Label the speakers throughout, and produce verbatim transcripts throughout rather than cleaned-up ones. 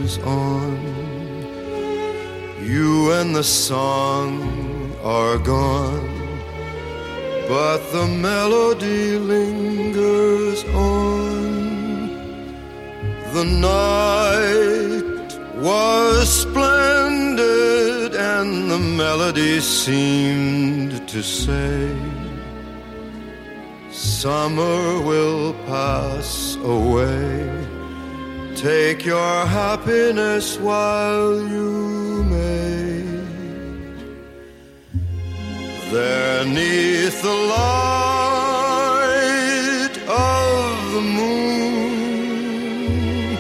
Speaker 1: lingers on. You and the song are gone, but the melody lingers on. The night was splendid, and the melody seemed to say, summer will pass away. Take your happiness while you may. There 'neath the light of the moon,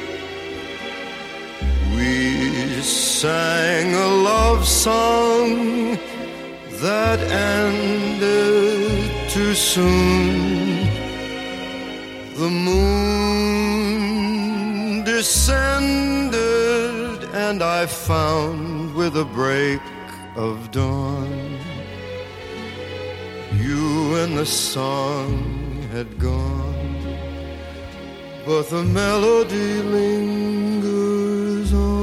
Speaker 1: we sang a love song that ended too soon. The moon descended, and I found with a break of dawn, you and the song had gone, but the melody lingers on.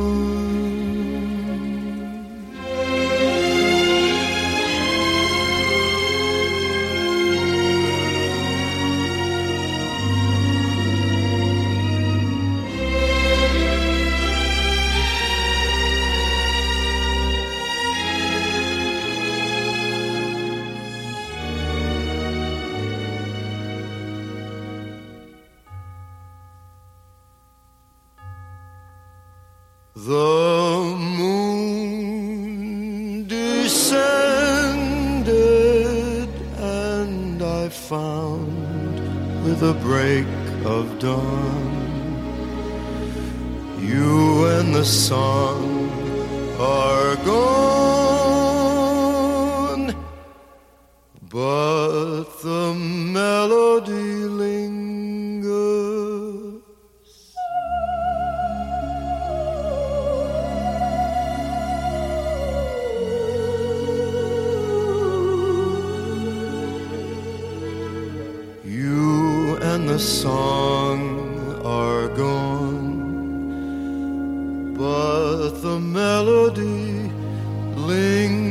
Speaker 1: The moon descended, and I found with a break of dawn, you and the song are gone, but the melody lingers. And the song are gone, but the melody lingers.